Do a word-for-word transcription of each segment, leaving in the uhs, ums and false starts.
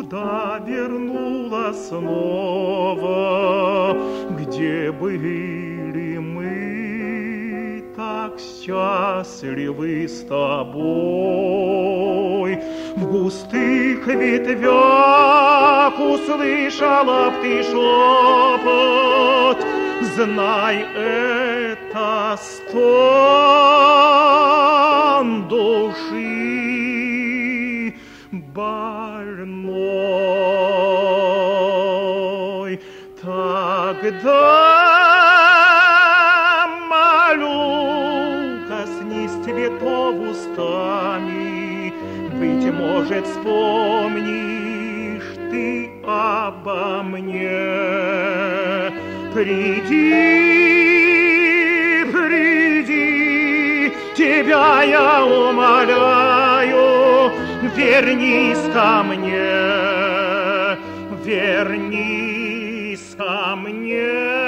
сюда вернулась снова, где были мы так счастливы с тобой. В густых ветвях услышала б ты шепот, знай, это стон души больной. Тогда молю, коснись цветов устами, быть может, вспомнишь ты обо мне. Приди, приди, тебя я умоляю, вернись ко мне, вернись ко мне.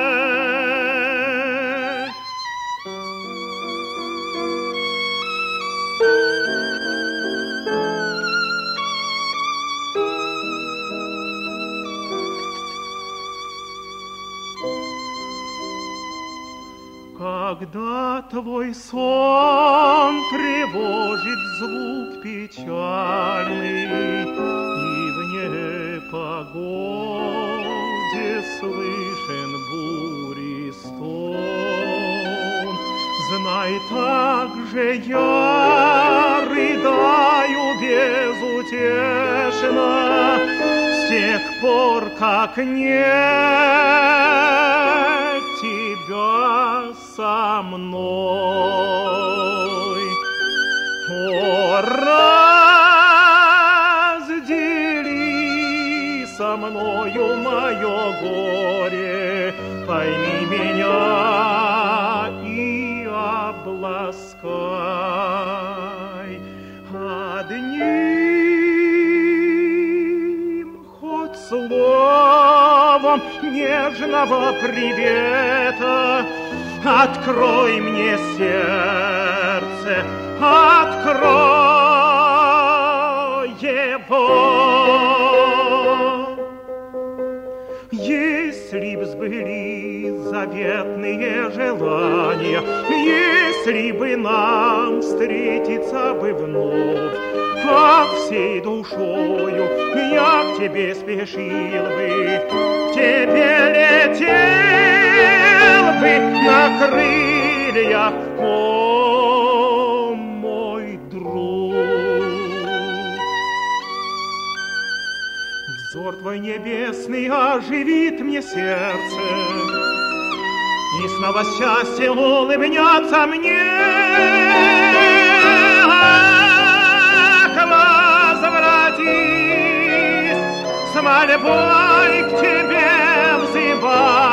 Когда твой сон тревожит звук печальный, и в непогоде слышен бури стон, знай, так же я рыдаю безутешно с тех пор, как нет тебя со мной. О, раздели со мною мое горе, пойми меня и обласкай одним хоть словом нежного привета. Открой мне сердце, открой его. Если б сбылись заветные желания, если бы нам встретиться бы вновь, как всей душою я к тебе спешил бы, к тебе летел бы на крыльях, о, мой друг. Взор твой небесный оживит мне сердце, и снова счастье улыбнется мне. Ах, возвратись, с мольбой к тебе взывай.